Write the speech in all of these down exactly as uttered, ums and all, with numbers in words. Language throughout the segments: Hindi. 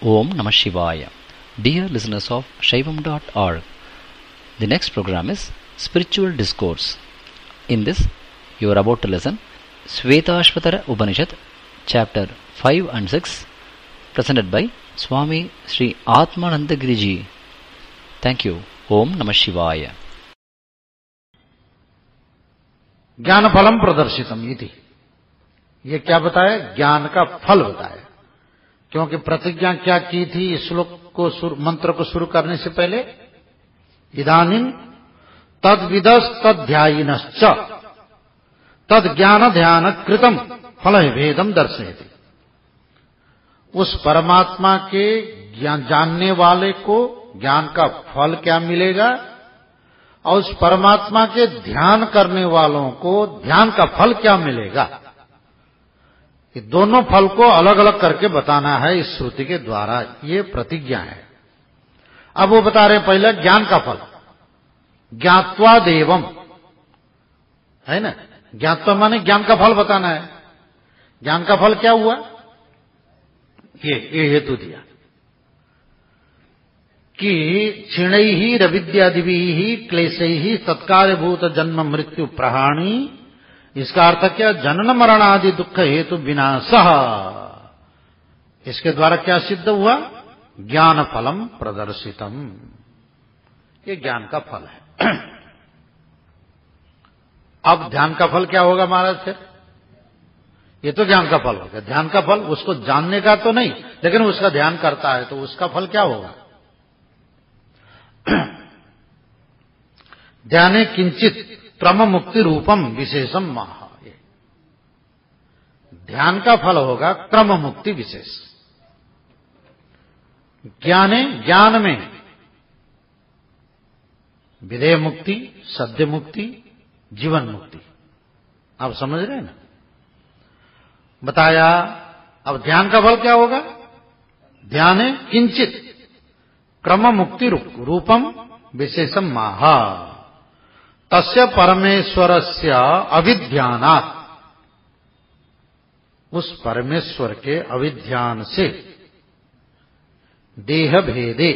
Om Namah Shivaya. Dear listeners of Shaivam dot org, the next program is Spiritual Discourse. In this, you are about to listen Shvetashvatara Upanishad, chapter five and six, presented by Swami Sri Atmanandagiri Ji. Thank you. Om Namah Shivaya. ज्ञान फलम प्रदर्शितम इति, ये क्या बताया? ज्ञान का फल बताया। क्योंकि प्रतिज्ञा क्या की थी इस श्लोक को सुर, मंत्र को शुरू करने से पहले? इदानीं तद विदस तद ध्यायिनश्च तद ज्ञान ध्यान कृतम फल भेदम दर्शयति। उस परमात्मा के ज्ञान जानने वाले को ज्ञान का फल क्या मिलेगा, और उस परमात्मा के ध्यान करने वालों को ध्यान का फल क्या मिलेगा, ये दोनों फल को अलग अलग करके बताना है इस श्रुति के द्वारा। ये प्रतिज्ञा है। अब वो बता रहे पहले ज्ञान का फल, ज्ञात्वा देवम, है ना? ज्ञात्वा माने ज्ञान का फल बताना है। ज्ञान का फल क्या हुआ? ये ये हेतु दिया कि क्षीणैः रविद्यादिभिः क्लेशैः तत्कार्यभूत जन्म मृत्यु प्रहाणी। इसका अर्थ क्या? जनन मरण आदि दुख हेतु विनाशः। इसके द्वारा क्या सिद्ध हुआ? ज्ञान फलम प्रदर्शितम, ये ज्ञान का फल है। अब ध्यान का फल क्या होगा महाराज? फिर ये तो ज्ञान का फल होगा। ध्यान का फल उसको जानने का तो नहीं, लेकिन उसका ध्यान करता है तो उसका फल क्या होगा? ध्याने किंचित क्रम मुक्ति रूपम विशेषम महा, ध्यान का फल होगा क्रम मुक्ति विशेष। ज्ञाने ज्ञान में विधेय मुक्ति, सद्य मुक्ति, जीवन मुक्ति। आप समझ रहे हैं ना? बताया। अब ध्यान का फल क्या होगा? ध्याने किंचित क्रम मुक्ति रूपम विशेषम महा, तस्य परमेश्वरस्य अविध्यानात्, उस परमेश्वर के अविध्यान से देह भेदे,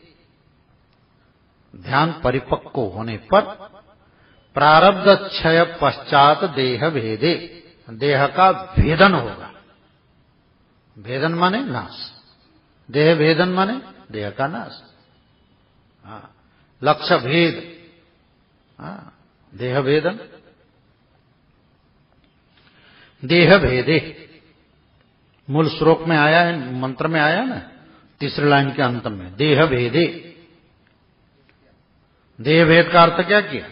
ध्यान परिपक्व होने पर प्रारब्ध क्षय पश्चात देह भेदे, देह का भेदन होगा। भेदन माने नाश, देह भेदन माने देह का नाश। हाँ, लक्ष्य भेद, हाँ, देह भेदन। देह भेदे मूल श्लोक में आया है, मंत्र में आया ना, तीसरी लाइन के अंत में देह भेदे। देह भेद का अर्थ क्या किया?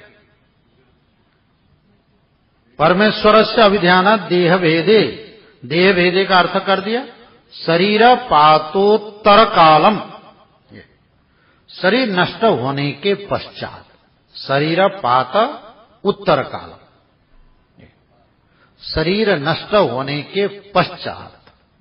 परमेश्वर से अभिध्याना देह भेदे, देह भेदे का अर्थ कर दिया शरीर पातोत्तर कालम, शरीर नष्ट होने के पश्चात। शरीर पात उत्तर काल, शरीर नष्ट होने के पश्चात।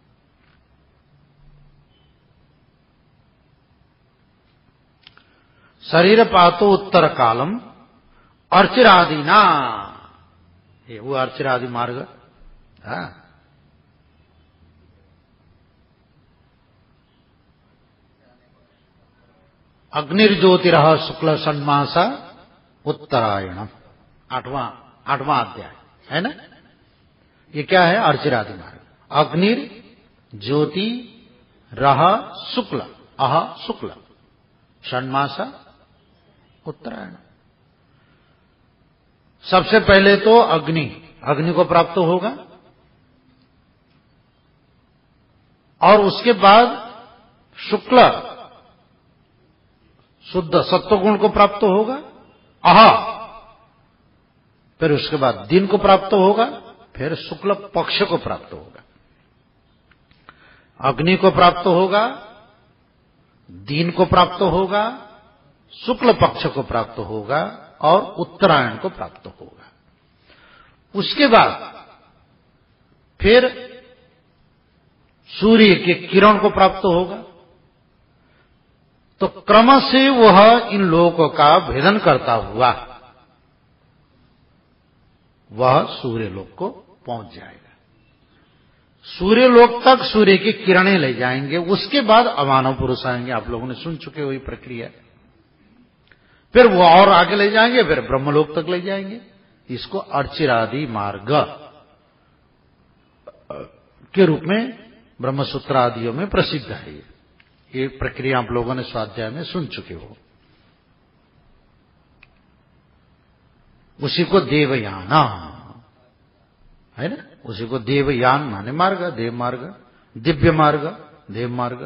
शरीर पातो उत्तर कालम अर्चिरादिना, ये वो अर्चिरादि मार्ग। हाँ, अग्निर्ज्योतिरः शुक्ल षण्मास उत्तरायणम, आठवां आठवां अध्याय है ना? ये क्या है? अर्चिरादि मार्ग। अग्निर ज्योति रह शुक्ल, अह शुक्ल, षण्मास उत्तरायण। सबसे पहले तो अग्नि, अग्नि को प्राप्त होगा, और उसके बाद शुक्ल शुद्ध सत्वगुण को प्राप्त होगा, आहा, फिर उसके बाद दिन को प्राप्त होगा, फिर शुक्ल पक्ष को प्राप्त होगा। अग्नि को प्राप्त होगा, दिन को प्राप्त होगा, शुक्ल पक्ष को प्राप्त होगा, और उत्तरायण को प्राप्त होगा। उसके बाद फिर सूर्य के किरण को प्राप्त होगा। तो क्रम से वह इन लोकों का भेदन करता हुआ वह सूर्य लोक को पहुंच जाएगा। सूर्य लोक तक सूर्य की किरणें ले जाएंगे, उसके बाद अमानव पुरुष आएंगे। आप लोगों ने सुन चुके हो ये प्रक्रिया। फिर वो और आगे ले जाएंगे, फिर ब्रह्मलोक तक ले जाएंगे। इसको अर्चिरादि मार्ग के रूप में ब्रह्मसूत्र आदियों में प्रसिद्ध है। ये प्रक्रिया आप लोगों ने स्वाध्याय में सुन चुके हो। उसी को देवयान है ना, उसी को देवयान माने मार्ग, देव मार्ग, दिव्य मार्ग, देव मार्ग।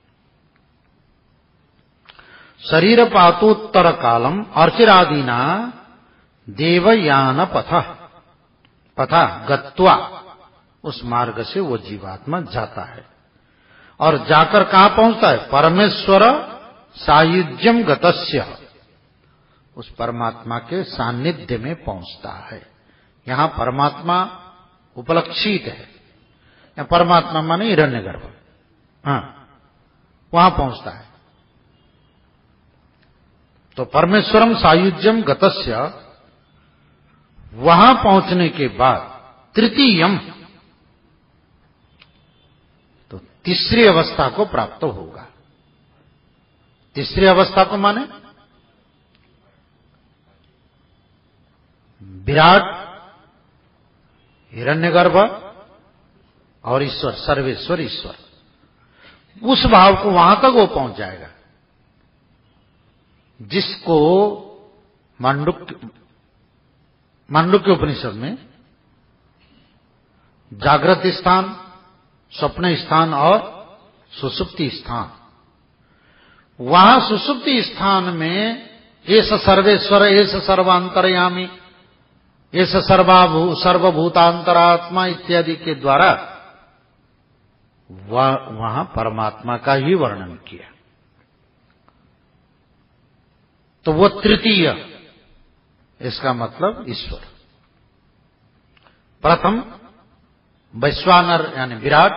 शरीर पातोत्तर कालम अर्चिरादीना देवयान पथ पथा गत्वा, उस मार्ग से वो जीवात्मा जाता है और जाकर कहां पहुंचता है? परमेश्वर सायुज्यम गतस्य, उस परमात्मा के सानिध्य में पहुंचता है। यहां परमात्मा उपलक्षित है, या परमात्मा माने हिरण्यगर्भ, हाँ, वहां पहुंचता है। तो परमेश्वरम सायुज्यम गतस्य, वहां पहुंचने के बाद तृतीयम, तो तीसरी अवस्था को प्राप्त होगा। तीसरी अवस्था को माने विराट, हिरण्यगर्भ और ईश्वर, सर्वेश्वर ईश्वर, उस भाव को वहां तक वो पहुंच जाएगा जिसको मांडुक्य मांडुक्य उपनिषद में जागृत स्थान, स्वप्न स्थान और सुषुप्ति स्थान, वहां सुषुप्ति स्थान में एस सर्वेश्वर, एस सर्वांतरयामी, एस सर्वाभू सर्वभूतांतरात्मा इत्यादि के द्वारा वहां परमात्मा का ही वर्णन किया। तो वो तृतीय, इसका मतलब ईश्वर। प्रथम वैश्वानर यानी विराट,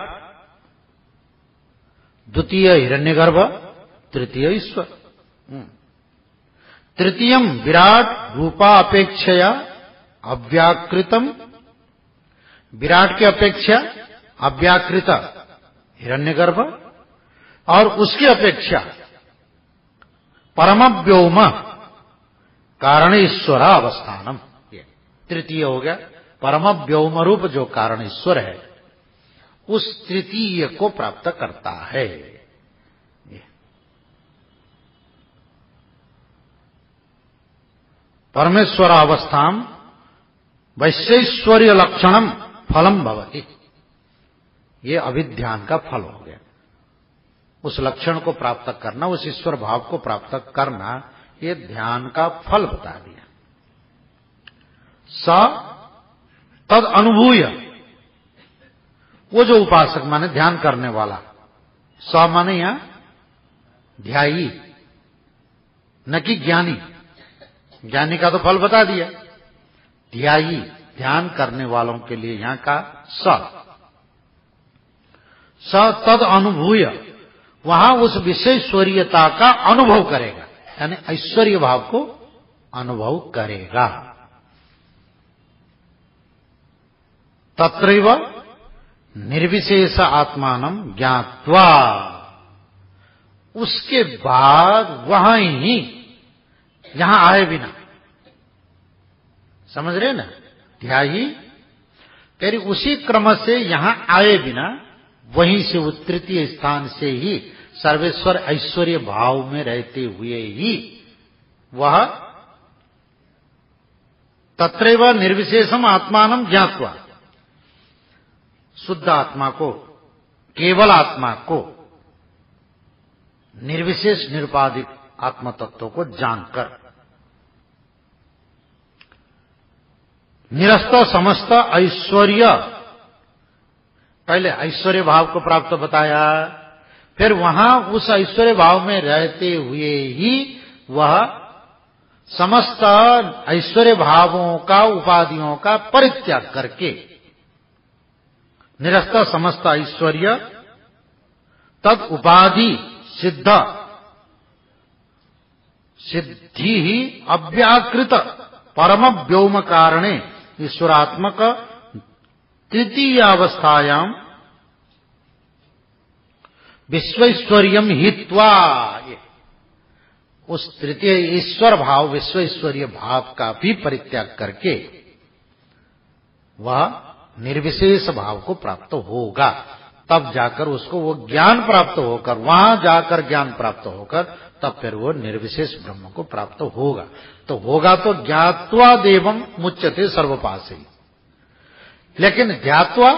द्वितीय हिरण्यगर्भ, तृतीय ईश्वर। तृतीयम विराट रूपा अपेक्षया अव्याकृतम, विराट की अपेक्षा अव्याकृत हिरण्यगर्भ, और उसकी अपेक्षा परम व्योम कारण ईश्वर अवस्थानम, तृतीय हो गया। परम व्योम रूप जो कारण ईश्वर है, उस तृतीय को प्राप्त करता है। परमेश्वर अवस्थाम वैश्वैश्वर्य लक्षणम फलम भवति, ये अभिध्यान का फल हो गया। उस लक्षण को प्राप्त करना, उस ईश्वर भाव को प्राप्त करना, ये ध्यान का फल बता दिया। स तद अनुभूय, वो जो उपासक माने ध्यान करने वाला, स माने यहां ध्यायी, न कि ज्ञानी। ज्ञानी का तो फल बता दिया, ध्यायी ध्यान करने वालों के लिए यहां का स स तद अनुभूय, वहां उस विशेषस्वरीयता का अनुभव करेगा, यानी ऐश्वर्य भाव को अनुभव करेगा। तत्रैव निर्विशेष आत्मानं ज्ञात्वा, उसके बाद वहां ही, यहां आए बिना, समझ रहे ना, ध्यायी तेरी उसी क्रम से यहां आए बिना, वहीं से वो तृतीय स्थान से ही सर्वेश्वर ऐश्वर्य भाव में रहते हुए ही वह तत्रैव निर्विशेषम आत्मानं ज्ञात्वा, शुद्ध आत्मा को, केवल आत्मा को, निर्विशेष निरुपाधिक आत्म तत्व को जानकर, निरस्त समस्त ऐश्वर्य, पहले ऐश्वर्य भाव को प्राप्त बताया, फिर वहां उस ऐश्वर्य भाव में रहते हुए ही वह समस्त ऐश्वर्य भावों का, उपाधियों का परित्याग करके निरस्त समस्त ऐश्वर्य तद उपाधि सिद्ध सिद्धि ही अव्याकृत परम व्योम कारणे ईश्वरात्मक तृतीय अवस्थायाम विश्वैश्वर्यम हित्वा, उस तृतीय ईश्वर भाव विश्वैश्वर्य भाव का भी परित्याग करके वह निर्विशेष भाव को प्राप्त होगा। तब जाकर उसको वो ज्ञान प्राप्त होकर, वहां जाकर ज्ञान प्राप्त होकर तब फिर वो निर्विशेष ब्रह्म को प्राप्त होगा। तो होगा तो ज्ञात्वा देवम मुच्यते सर्वपासे। लेकिन ध्यात्वा,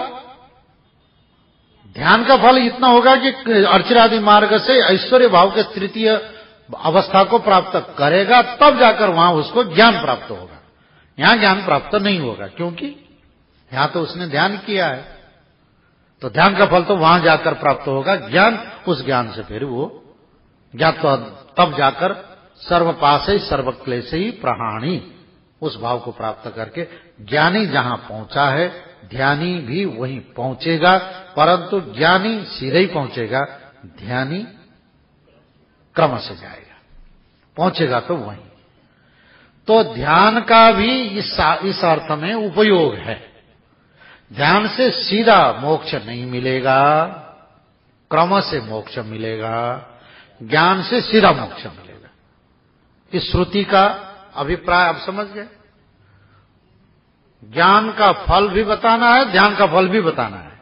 ध्यान का फल इतना होगा कि अर्चिरादि मार्ग से ऐश्वर्य भाव के तृतीय अवस्था को प्राप्त करेगा, तब जाकर वहां उसको ज्ञान प्राप्त होगा। यहां ज्ञान प्राप्त नहीं होगा, क्योंकि यहां तो उसने ध्यान किया है, तो ध्यान का फल तो वहां जाकर प्राप्त होगा ज्ञान। उस ज्ञान से फिर वो ज्ञात्वा, तब जाकर सर्वपासे सर्वक्लेशे ही प्रहाणी, उस भाव को प्राप्त करके ज्ञानी जहां पहुंचा है ध्यानी भी वहीं पहुंचेगा। परंतु ज्ञानी सीधे ही पहुंचेगा, ध्यानी क्रम से जाएगा, पहुंचेगा तो वहीं। तो ध्यान का भी इस इस अर्थ में उपयोग है। ध्यान से सीधा मोक्ष नहीं मिलेगा, क्रम से मोक्ष मिलेगा, ज्ञान से सीधा मोक्ष मिलेगा। इस श्रुति का अभिप्राय आप समझ गए। ज्ञान का फल भी बताना है, ध्यान का फल भी बताना है।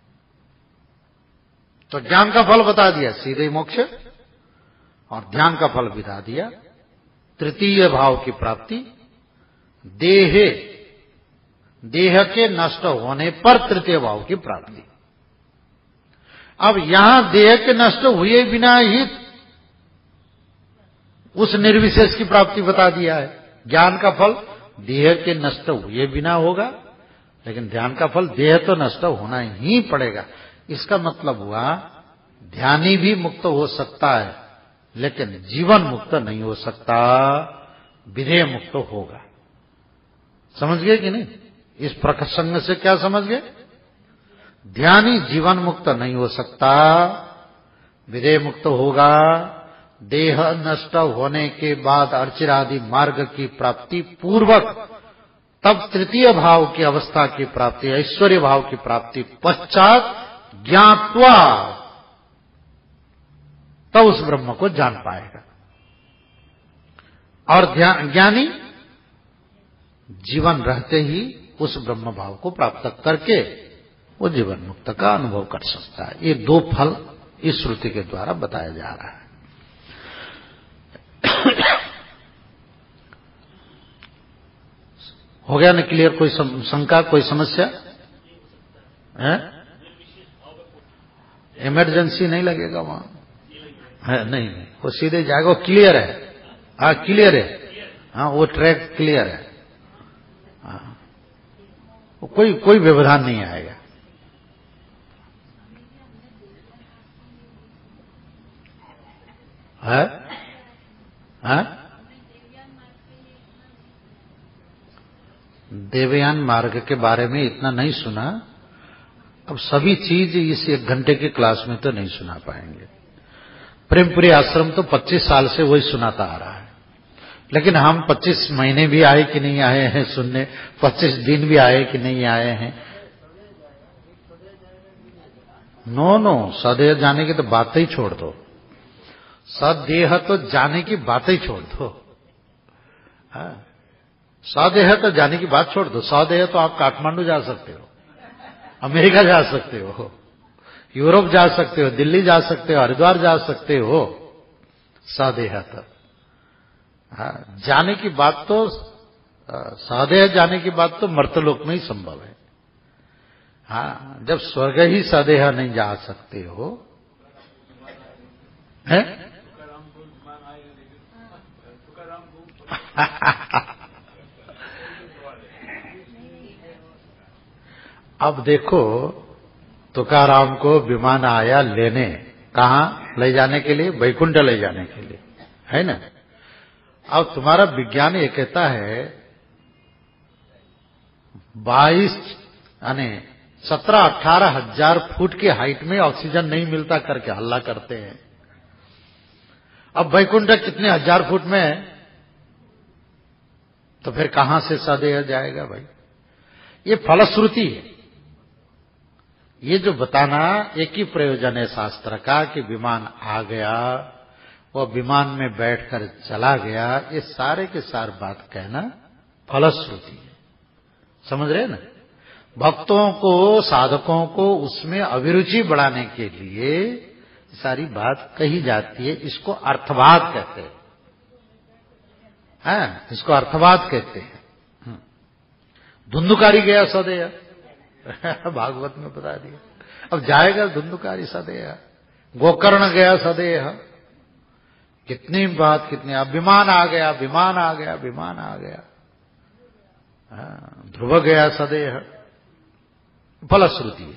तो ज्ञान का फल बता दिया सीधे मोक्ष, और ध्यान का फल बता दिया तृतीय भाव की प्राप्ति, देहे, देह के नष्ट होने पर तृतीय भाव की प्राप्ति। अब यहां देह के नष्ट हुए बिना ही उस निर्विशेष की प्राप्ति बता दिया है। ज्ञान का फल देह के नष्ट हुए बिना होगा, लेकिन ध्यान का फल देह तो नष्ट होना ही पड़ेगा। इसका मतलब हुआ ध्यानी भी मुक्त हो सकता है, लेकिन जीवन मुक्त नहीं हो सकता, विधेय मुक्त होगा। समझ गए कि नहीं? इस प्रसंग से क्या समझ गए? ध्यानी जीवन मुक्त नहीं हो सकता, विधेय मुक्त होगा। देह नष्ट होने के बाद अर्चिरादि मार्ग की प्राप्ति पूर्वक, तब तृतीय भाव की अवस्था की प्राप्ति, ऐश्वर्य भाव की प्राप्ति पश्चात ज्ञात्वा, तब उस ब्रह्म को जान पाएगा। और ज्ञानी जीवन रहते ही उस ब्रह्म भाव को प्राप्त करके वो जीवन मुक्त का अनुभव कर सकता है। ये दो फल इस श्रुति के द्वारा बताया जा रहा है। हो गया ना क्लियर? कोई शंका, कोई समस्या है? इमरजेंसी नहीं लगेगा वहां है? नहीं नहीं, वो सीधे जाएगा, वो क्लियर है। हाँ क्लियर है, हाँ वो ट्रैक क्लियर है। हाँ वो कोई कोई व्यवधान नहीं आएगा। है? है? देवयान मार्ग के बारे में इतना नहीं सुना। अब सभी चीज इस एक घंटे की क्लास में तो नहीं सुना पाएंगे। प्रेमपुरी आश्रम तो पच्चीस साल से वही सुनाता आ रहा है, लेकिन हम पच्चीस महीने भी आए कि नहीं आए हैं सुनने, पच्चीस दिन भी आए कि नहीं आए हैं। नो नो, सदेह जाने की तो बात ही छोड़ दो। सदेह तो जाने की बात ही छोड़ दो। हाँ, सदेह तो जाने की बात छोड़ दो। सदेह तो आप काठमांडू जा सकते हो, अमेरिका जा सकते हो, यूरोप जा सकते हो, दिल्ली जा सकते हो, हरिद्वार जा सकते हो। सदेह तो हाँ, जाने की बात तो, सदेह जाने की बात तो मर्तलोक में ही संभव है। हाँ, जब स्वर्ग ही सदेह नहीं जा सकते हो है? अब देखो, तुकाराम को विमान आया लेने, कहाँ ले जाने के लिए? वैकुंठ ले जाने के लिए, है ना? अब तुम्हारा विज्ञान ये कहता है बाईस यानी सत्रह अठारह हजार फुट की हाइट में ऑक्सीजन नहीं मिलता करके हल्ला करते हैं। अब वैकुंठ कितने हजार फुट में है, तो फिर कहां से सदेह जाएगा भाई? ये फलश्रुति है, ये जो बताना एक ही प्रयोजन है शास्त्र का कि विमान आ गया, वो विमान में बैठकर चला गया, ये सारे के सार बात कहना फलश्रुति है। समझ रहे ना? भक्तों को, साधकों को उसमें अभिरुचि बढ़ाने के लिए सारी बात कही जाती है। इसको अर्थवाद कहते हैं। हाँ, इसको अर्थवाद कहते हैं। धुंधुकारी गया सदैया, भागवत में बता दिया। अब जाएगा धुंधुकारी सदैया, गोकर्ण गया सदैया, कितनी बात कितनी। अब विमान आ गया, विमान आ गया, विमान आ गया, ध्रुव गया सदैह, फलश्रुति है।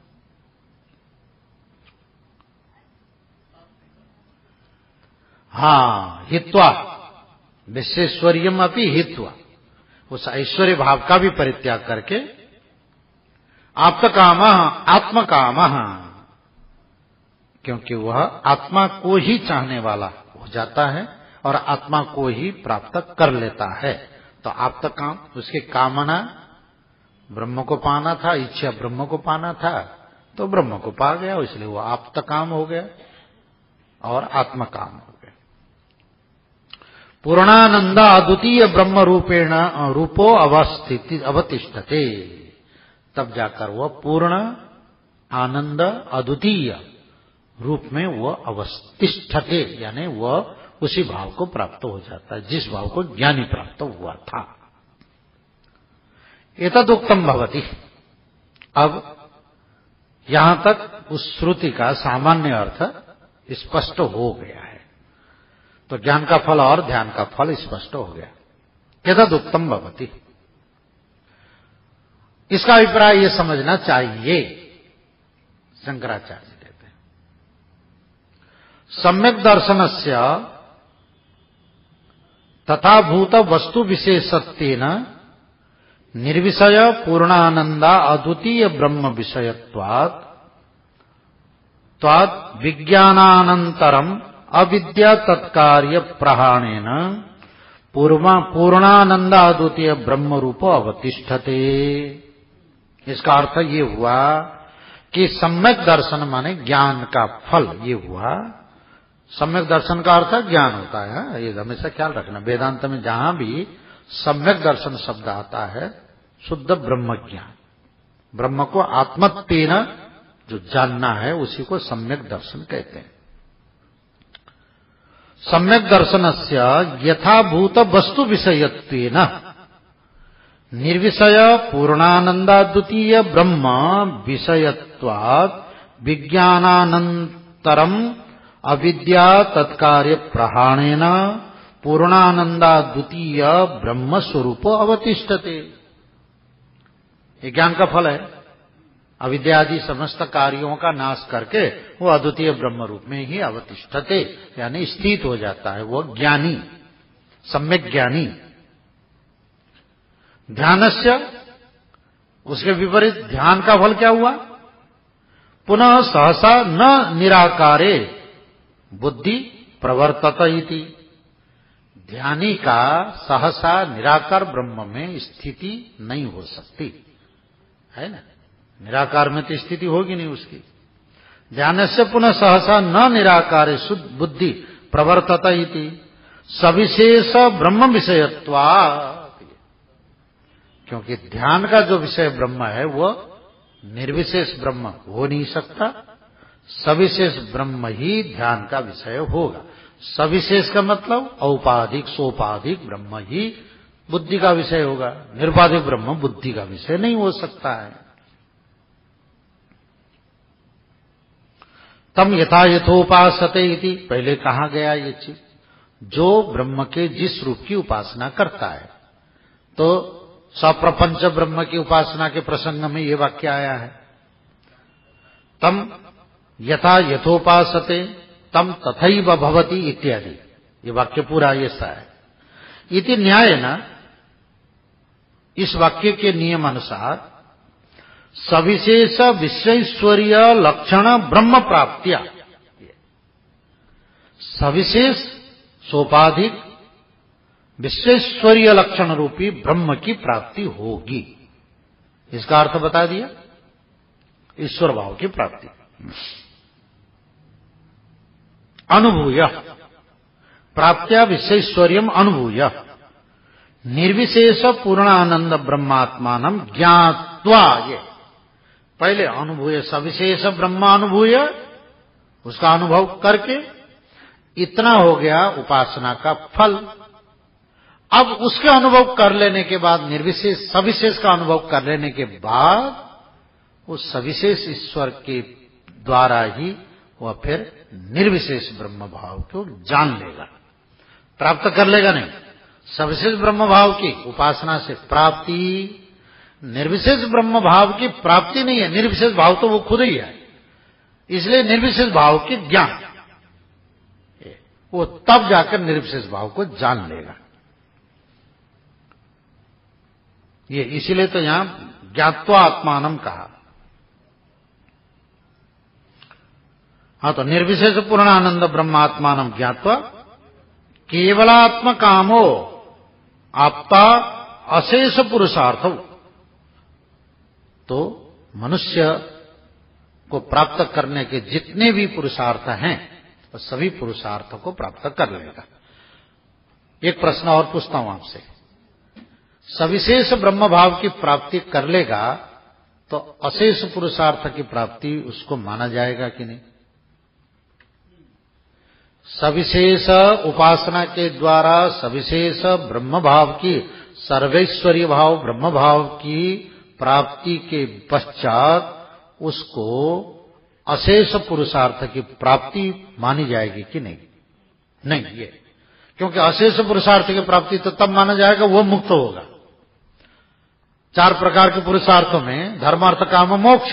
हाँ, हित्वा विश्वेश्वर्यम अपि हित्वा, उस ऐश्वर्य भाव का भी परित्याग करके आप्तकाम आत्मकाम, क्योंकि वह आत्मा को ही चाहने वाला हो जाता है और आत्मा को ही प्राप्त कर लेता है। तो आप्तकाम, उसकी कामना ब्रह्म को पाना था, इच्छा ब्रह्म को पाना था, तो ब्रह्म को पा गया, इसलिए वो आप्तकाम हो गया और आत्मकाम हो गया। पूर्णानंद अद्वितीय ब्रह्म रूपेण रूपो अवस्थिति अवतिष्ठते, तब जाकर वह पूर्ण आनंद अद्वितीय रूप में वह अवस्थिष्ठते, यानी वह उसी भाव को प्राप्त हो जाता है जिस भाव को ज्ञानी प्राप्त हुआ था। एतदुक्तम भवति। अब यहां तक उस श्रुति का सामान्य अर्थ स्पष्ट हो गया है। तो ज्ञान का फल और ध्यान का फल स्पष्ट हो गया। एतदुक्तम भवति, इसका अभिप्राय ये समझना चाहिए, शंकराचार्य कहते हैं, सम्यक दर्शनस्य तथा भूत वस्तु विशेषत्वेन निर्विषय पूर्णानंदा अद्वितीय ब्रह्म विषयत्वात् त्वात् विज्ञानानंतरम अविद्या तत्कार्य प्रहाणेन पूर्णानंदा अद्वितीय ब्रह्म रूपो अवतिष्ठते। इसका अर्थ ये हुआ कि सम्यक दर्शन माने ज्ञान का फल, ये हुआ। सम्यक दर्शन का अर्थ ज्ञान होता है, ये हमेशा ख्याल रखना। वेदांत में जहां भी सम्यक दर्शन शब्द आता है, शुद्ध ब्रह्म ज्ञान, ब्रह्म को आत्मत्वेन जो जानना है उसी को सम्यक दर्शन कहते हैं। सम्यक दर्शनस्य यथाभूत वस्तु विषयत्वेन निर्विषय पूर्णानंदाद्वितीय ब्रह्म विषयत्वात् विज्ञानानंतरम अविद्या तत्कार्य प्रहाणेन पूर्णानंदाद्वितीय ब्रह्म स्वरूपो अवतिष्ठते। ये ज्ञान का फल है। अविद्या आदि समस्त कार्यों का नाश करके वो अद्वितीय ब्रह्म रूप में ही अवतिष्ठते, यानी स्थित हो जाता है वो ज्ञानी, सम्यक ज्ञानी। ध्यानस्य, उसके विपरीत ध्यान का फल क्या हुआ? पुनः सहसा न निराकारे बुद्धि प्रवर्तत इति। ध्यानी का सहसा निराकार ब्रह्म में स्थिति नहीं हो सकती है ना, निराकार में तो स्थिति होगी नहीं उसकी। ध्यान से पुनः सहसा न निराकारे शुद्ध बुद्धि प्रवर्तत इति सविशेष ब्रह्म विषयत्वा, क्योंकि ध्यान का जो विषय ब्रह्म है वो निर्विशेष ब्रह्म हो नहीं सकता, सविशेष ब्रह्म ही ध्यान का विषय होगा। सविशेष का मतलब औपाधिक सोपाधिक ब्रह्म ही बुद्धि का विषय होगा, निरुपाधिक ब्रह्म बुद्धि का विषय नहीं हो सकता है। तम यथा यथोपासते इति, पहले कहा गया ये चीज, जो ब्रह्म के जिस रूप की उपासना करता है। तो सप्रपंच ब्रह्म की उपासना के प्रसंग में ये वाक्य आया है, तम यथा यथोपासते तम तथैव भवति इत्यादि। ये वाक्य पूरा ऐसा है। इति न्याय न, इस वाक्य के नियम अनुसार सविशेष विश्वैश्वर्य लक्षण ब्रह्म प्राप्तिया, सविशेष सोपाधिक विश्वैश्वर्य लक्षण रूपी ब्रह्म की प्राप्ति होगी। इसका अर्थ बता दिया। ईश्वर भाव की प्राप्ति। अनुभूय प्राप्त्या विशेषवर्यम अनुभूय निर्विशेष पूर्णानंद ब्रह्मात्मानम ज्ञात्वा, ये पहले अनुभूय सविशेष ब्रह्मानुभूय, उसका अनुभव करके इतना हो गया उपासना का फल। अब उसके अनुभव कर लेने के बाद, निर्विशेष सविशेष का अनुभव कर लेने के बाद, उस सविशेष ईश्वर के द्वारा ही वह फिर निर्विशेष ब्रह्म भाव को जान लेगा, प्राप्त कर लेगा नहीं। सविशेष ब्रह्म भाव की उपासना से प्राप्ति, निर्विशेष ब्रह्म भाव की प्राप्ति नहीं है, निर्विशेष भाव तो वो खुद ही है, इसलिए निर्विशेष भाव की ज्ञान, वो तब जाकर निर्विशेष भाव को जान लेगा। ये इसीलिए तो यहां ज्ञात्वा आत्मानम कहा। हाँ, तो निर्विशेष पूर्णानंद ब्रह्मात्मानम ज्ञात्वा केवलात्म कामो आपता अशेष पुरुषार्थ। तो मनुष्य को प्राप्त करने के जितने भी पुरुषार्थ हैं, वो सभी पुरुषार्थों को प्राप्त कर लेगा। एक प्रश्न और पूछता हूं आपसे, सविशेष ब्रह्म भाव की प्राप्ति कर लेगा तो अशेष पुरुषार्थ की प्राप्ति उसको माना जाएगा कि नहीं? सविशेष उपासना के द्वारा सविशेष ब्रह्म भाव की, सर्वैश्वर्य भाव ब्रह्म भाव की प्राप्ति के पश्चात उसको अशेष पुरुषार्थ की प्राप्ति मानी जाएगी कि नहीं? नहीं, ये क्योंकि अशेष पुरुषार्थ की प्राप्ति तो तब माना जाएगा वो मुक्त होगा। चार प्रकार के पुरुषार्थों में धर्म अर्थ काम मोक्ष,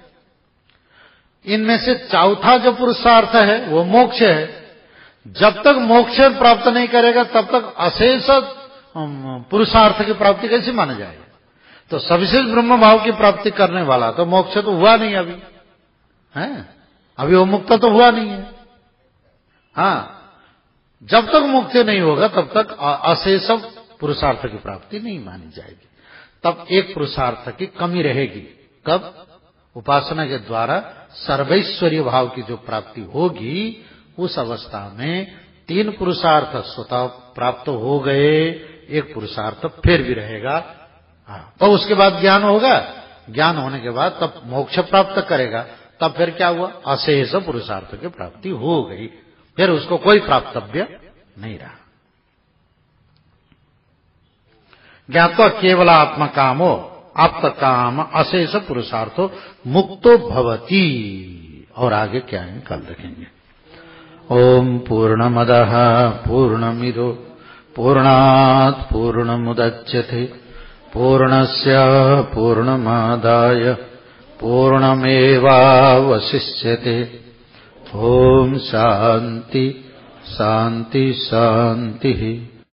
इनमें से चौथा जो पुरुषार्थ है वो मोक्ष है। जब तक मोक्ष प्राप्त नहीं करेगा तब तक अशेष पुरुषार्थ की प्राप्ति कैसे माना जाएगा? तो सविशेष ब्रह्म भाव की प्राप्ति करने वाला तो मोक्ष तो हुआ नहीं अभी है, अभी वो मुक्त तो हुआ नहीं है। हाँ, जब तक मुक्ति नहीं होगा तब तक अशेष पुरुषार्थ की प्राप्ति नहीं मानी जाएगी। तब एक पुरुषार्थ की कमी रहेगी। कब? उपासना के द्वारा सर्वैश्वर्य भाव की जो प्राप्ति होगी, उस अवस्था में तीन पुरुषार्थ स्वतः प्राप्त हो गए, एक पुरुषार्थ फिर भी रहेगा। हाँ, तो उसके बाद ज्ञान होगा, ज्ञान होने के बाद तब मोक्ष प्राप्त करेगा। तब फिर क्या हुआ? अशेष पुरुषार्थ की प्राप्ति हो गई, फिर उसको कोई प्राप्तव्य नहीं रहा। ज्ञात्वा केवल आत्म कामो आप्त काम अशेष पुरुषार्थो मुक्तो भवति। और आगे क्या है कल देखेंगे। ओम पूर्णमदः पूर्णमिदो पूर्णात् पूर्णमुदच्यते पूर्णस्य पूर्णमादाय पूर्णमेवावशिष्यते। ओम शांति शांति शांति।